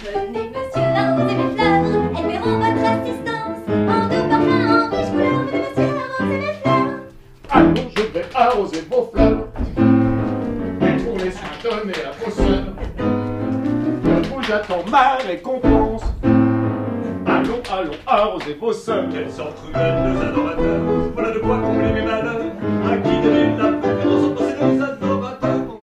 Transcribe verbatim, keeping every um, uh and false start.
Venez, monsieur, arrosez mes fleurs, elles paieront votre assistance. En doux parfum, en riche couleur, venez, monsieur, arrosez mes fleurs. Allons, je vais arroser vos fleurs. Et pour les soins, donner à vos sœurs. De vous j'attends ma récompense. Allons, allons, arroser vos sœurs. Quelle sorte cruelle, deux adorateurs. Voilà de quoi combler mes malheurs. À qui donner la